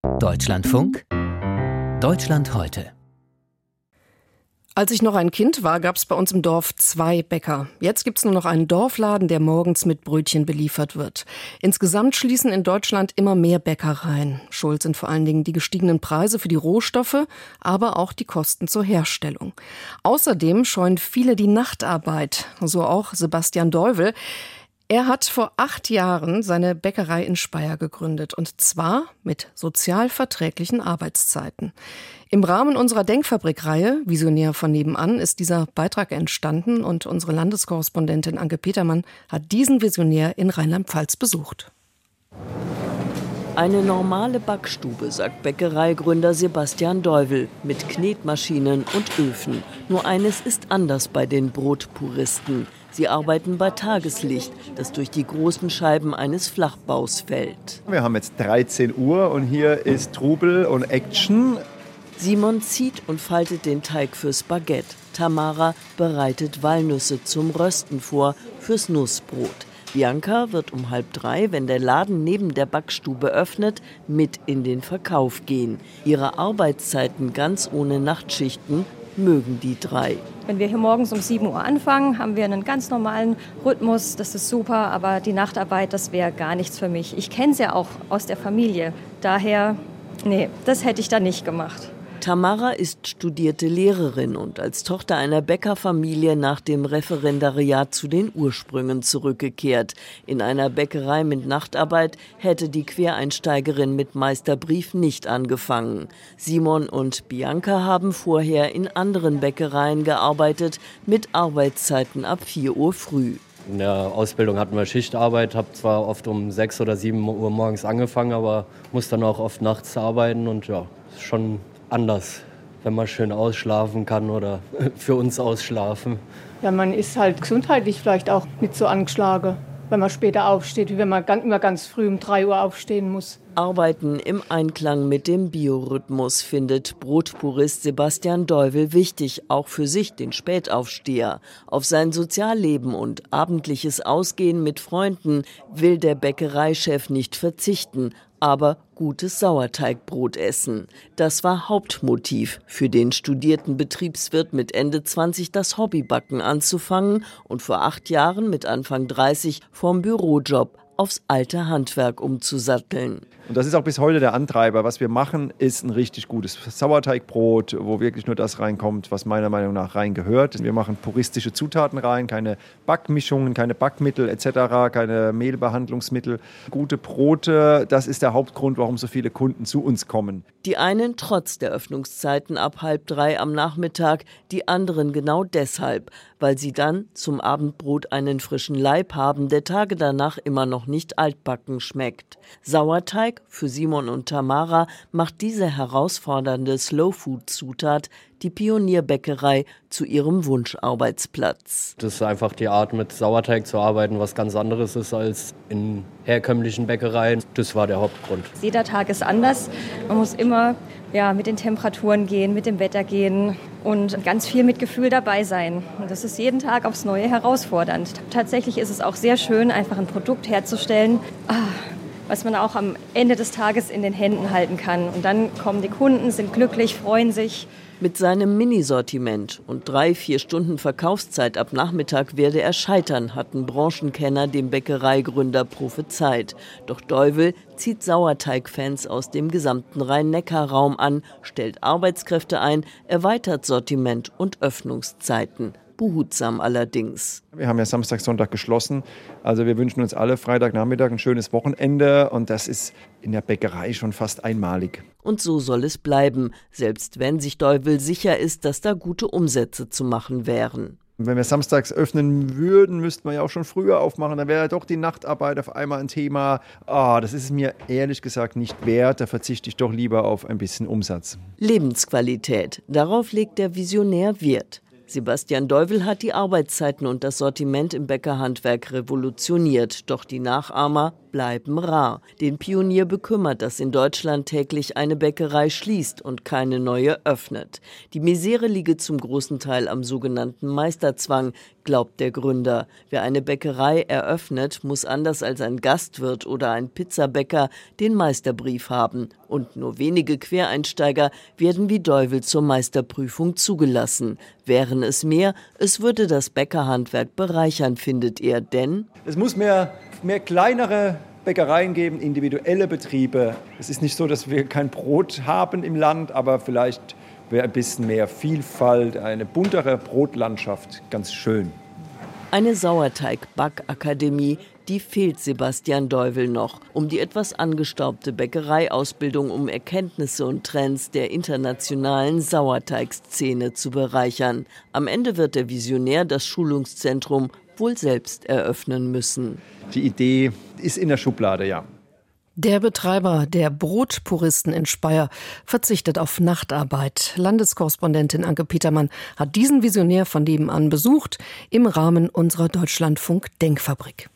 Deutschlandfunk, Deutschland heute. Als ich noch ein Kind war, gab es bei uns im Dorf 2 Bäcker. Jetzt gibt es nur noch einen Dorfladen, der morgens mit Brötchen beliefert wird. Insgesamt schließen in Deutschland immer mehr Bäckereien. Schuld sind vor allen Dingen die gestiegenen Preise für die Rohstoffe, aber auch die Kosten zur Herstellung. Außerdem scheuen viele die Nachtarbeit, so auch Sebastian Deuvel. Er hat vor 8 Jahren seine Bäckerei in Speyer gegründet, und zwar mit sozial verträglichen Arbeitszeiten. Im Rahmen unserer Denkfabrik-Reihe Visionär von nebenan ist dieser Beitrag entstanden, und unsere Landeskorrespondentin Anke Petermann hat diesen Visionär in Rheinland-Pfalz besucht. Eine normale Backstube, sagt Bäckereigründer Sebastian Deuvel, mit Knetmaschinen und Öfen. Nur eines ist anders bei den Brotpuristen. Sie arbeiten bei Tageslicht, das durch die großen Scheiben eines Flachbaus fällt. Wir haben jetzt 13 Uhr und hier ist Trubel und Action. Simon zieht und faltet den Teig fürs Baguette. Tamara bereitet Walnüsse zum Rösten vor, fürs Nussbrot. Bianca wird um 2:30, wenn der Laden neben der Backstube öffnet, mit in den Verkauf gehen. Ihre Arbeitszeiten ganz ohne Nachtschichten mögen die 3. Wenn wir hier morgens um 7 Uhr anfangen, haben wir einen ganz normalen Rhythmus, das ist super, aber die Nachtarbeit, das wäre gar nichts für mich. Ich kenne es ja auch aus der Familie, daher, nee, das hätte ich da nicht gemacht. Tamara ist studierte Lehrerin und als Tochter einer Bäckerfamilie nach dem Referendariat zu den Ursprüngen zurückgekehrt. In einer Bäckerei mit Nachtarbeit hätte die Quereinsteigerin mit Meisterbrief nicht angefangen. Simon und Bianca haben vorher in anderen Bäckereien gearbeitet, mit Arbeitszeiten ab 4 Uhr früh. In der Ausbildung hatten wir Schichtarbeit, habe zwar oft um 6 oder 7 Uhr morgens angefangen, aber muss dann auch oft nachts arbeiten, und ja, ist schon anders, wenn man schön ausschlafen kann oder für uns ausschlafen. Ja, man ist halt gesundheitlich vielleicht auch nicht so angeschlagen, wenn man später aufsteht, wie wenn man immer ganz früh um 3 Uhr aufstehen muss. Arbeiten im Einklang mit dem Biorhythmus findet Brotpurist Sebastian Deuvel wichtig, auch für sich, den Spätaufsteher. Auf sein Sozialleben und abendliches Ausgehen mit Freunden will der Bäckereichef nicht verzichten, aber gutes Sauerteigbrot essen. Das war Hauptmotiv für den studierten Betriebswirt mit Ende 20 das Hobbybacken anzufangen und vor 8 Jahren mit Anfang 30 vom Bürojob aufs alte Handwerk umzusatteln. Und das ist auch bis heute der Antreiber. Was wir machen, ist ein richtig gutes Sauerteigbrot, wo wirklich nur das reinkommt, was meiner Meinung nach reingehört. Wir machen puristische Zutaten rein, keine Backmischungen, keine Backmittel etc., keine Mehlbehandlungsmittel. Gute Brote, das ist der Hauptgrund, warum so viele Kunden zu uns kommen. Die einen trotz der Öffnungszeiten ab 2:30 am Nachmittag, die anderen genau deshalb, weil sie dann zum Abendbrot einen frischen Leib haben, der Tage danach immer noch nicht altbacken schmeckt. Sauerteig für Simon und Tamara macht diese herausfordernde Slow-Food-Zutat die Pionierbäckerei zu ihrem Wunscharbeitsplatz. Das ist einfach die Art, mit Sauerteig zu arbeiten, was ganz anderes ist als in herkömmlichen Bäckereien. Das war der Hauptgrund. Jeder Tag ist anders. Man muss immer mit den Temperaturen gehen, mit dem Wetter gehen und ganz viel mit Gefühl dabei sein. Und das ist jeden Tag aufs Neue herausfordernd. Tatsächlich ist es auch sehr schön, einfach ein Produkt herzustellen, was man auch am Ende des Tages in den Händen halten kann. Und dann kommen die Kunden, sind glücklich, freuen sich. Mit seinem Minisortiment und 3-4 Stunden Verkaufszeit ab Nachmittag werde er scheitern, hatten Branchenkenner dem Bäckereigründer prophezeit. Doch Deuvel zieht Sauerteigfans aus dem gesamten Rhein-Neckar-Raum an, stellt Arbeitskräfte ein, erweitert Sortiment und Öffnungszeiten. Behutsam allerdings. Wir haben ja Samstag, Sonntag geschlossen. Also wir wünschen uns alle Freitagnachmittag ein schönes Wochenende. Und das ist in der Bäckerei schon fast einmalig. Und so soll es bleiben, selbst wenn sich Deuvel sicher ist, dass da gute Umsätze zu machen wären. Wenn wir samstags öffnen würden, müssten wir ja auch schon früher aufmachen. Dann wäre ja doch die Nachtarbeit auf einmal ein Thema. Das ist es mir ehrlich gesagt nicht wert. Da verzichte ich doch lieber auf ein bisschen Umsatz. Lebensqualität, darauf legt der Visionär Wert. Sebastian Deuvel hat die Arbeitszeiten und das Sortiment im Bäckerhandwerk revolutioniert. Doch die Nachahmer bleiben rar. Den Pionier bekümmert, dass in Deutschland täglich eine Bäckerei schließt und keine neue öffnet. Die Misere liege zum großen Teil am sogenannten Meisterzwang, glaubt der Gründer. Wer eine Bäckerei eröffnet, muss anders als ein Gastwirt oder ein Pizzabäcker den Meisterbrief haben. Und nur wenige Quereinsteiger werden wie Deuwel zur Meisterprüfung zugelassen. Wären es mehr, es würde das Bäckerhandwerk bereichern, findet er, denn es muss mehr kleinere Bäckereien geben, individuelle Betriebe. Es ist nicht so, dass wir kein Brot haben im Land, aber vielleicht wäre ein bisschen mehr Vielfalt, eine buntere Brotlandschaft ganz schön. Eine Sauerteig-Backakademie, die fehlt Sebastian Deuwel noch, um die etwas angestaubte Bäckereiausbildung um Erkenntnisse und Trends der internationalen Sauerteigszene zu bereichern. Am Ende wird der Visionär das Schulungszentrum wohl selbst eröffnen müssen. Die Idee ist in der Schublade, ja. Der Betreiber der Brotpuristen in Speyer verzichtet auf Nachtarbeit. Landeskorrespondentin Anke Petermann hat diesen Visionär von nebenan besucht im Rahmen unserer Deutschlandfunk-Denkfabrik.